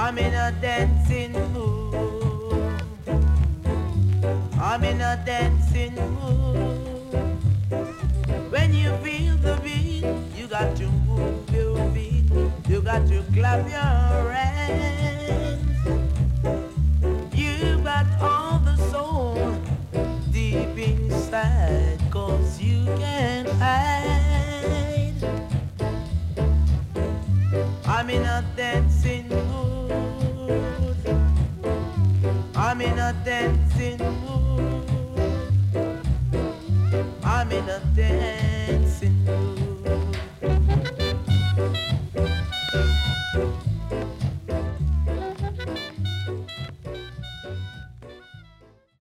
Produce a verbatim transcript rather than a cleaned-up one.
I'm in a dancing mood. I'm in a dancing mood. When you feel the beat, you got to move your feet. You got to clap your hands. You got all the soul deep inside, 'cause you can't hide. I'm in a dancing mood. I'm in a dancing mood.